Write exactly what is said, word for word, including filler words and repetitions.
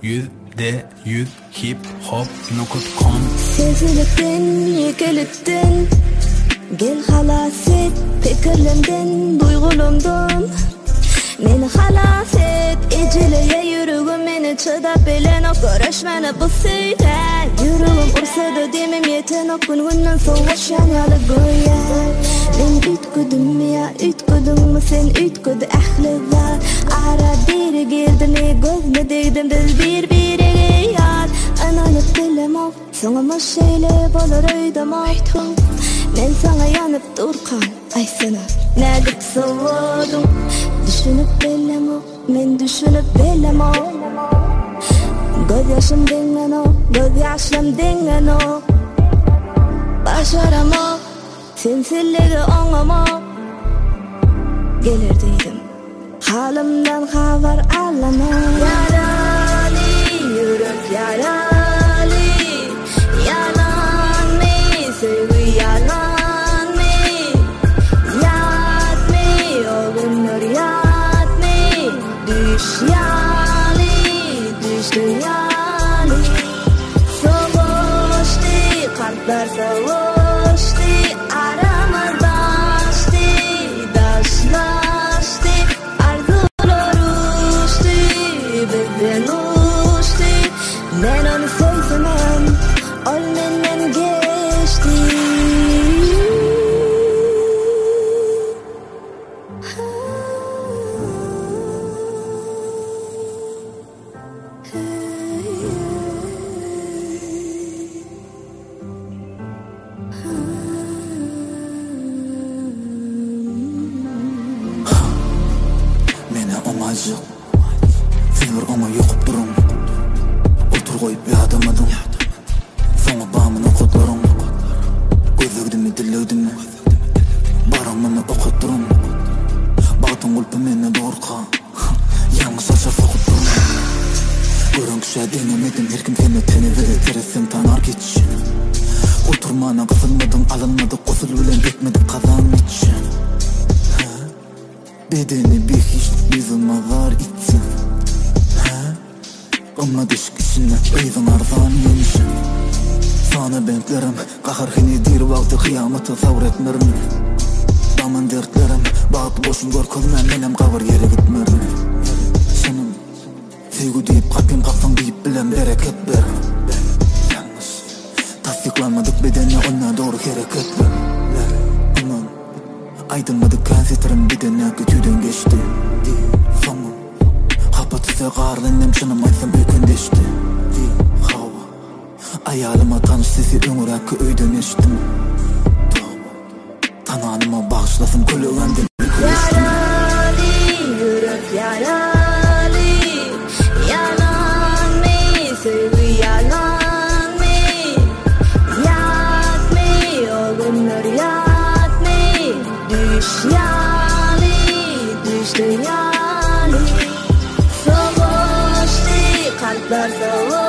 Yüzde yüz hip hop nokta com. Seziliptin, yekiliptin, gel halas et, fikirlimden, duygulumdan. Meni halas et, ecileye yüreğim meni çıdap bilen o görüşmeni bu seyre. Yüreğim ursadı demem yeten o gün günden soğuş yanyalı goyar. Ben ütgüdüm ya, ütgüdüm mü sen ütgüdü ahlılar. Ara biri girdi ne gözüne değdim biz bir bire yar. Ananıp bilem o, sonuma şeyle bolur öydüm o. Men sana yanıp durkan, ay sana nedik soğudum. Düşünüp bilem o, men düşünüp bilem o. Göz yaşım dingen o, göz yaşım dingen o. Başaram o, sensilligi oňama. Gelirdiydim, halimden haber alana. Yarali, yürek yarali. Yalan mi, sevgi yalan mi? Yat mi, o günler yat mi? Düş yali, düştü yali. Soğuştu, kalpler soğuştu. Aramız daştı, daşlaştı. Arzular uçtu, bizden uçtu. Ben onu sevsemem, ol menden geçti. Mene omacık, fever ona yokup durun. Otur koyup yadamadım, sana bağımını kodlarım. Gözlügdimi, dillügdimi, baramını okutturum. Bağdın kulpu mene doğurka, yalnız aşar sokup durun. Görün kişe denemedim, her kim seni teni verir, teresin tanar geç. Oturmana kısılmadın, alınmadık, kusul bilen etmedik kazan hiç. Bedeni bir hiç bizim azar içsin. Ama diş kişine öydün arzan yemiş. Sana bentlerim kahır hini dir vakti kıyameti savur etmerim. Damın dertlerim bağıtı boşun gör kılmen menem kavur yere gitmerim. Senin sevgi deyip kalbim kalsan deyip bilen bereket ver. Yalnız tasdiklanmadık bedene ona doğru hareket ver. Aman aydınmadık kansetlerim bedene kötüden geçti. Zaman kapatırsa qarlannem şınım aysam ökündeşti. Hava ayalıma tanış sesi öňüräki öýden eşitdim. Tananyma bağışlasın kölögändem. Yarali, yürek yarali. Yalan mi, sevgi yalan mi? Yat mi, o günler yat mi? Düş yali, düştü yali. Soğuştu, kalpler soğuştu.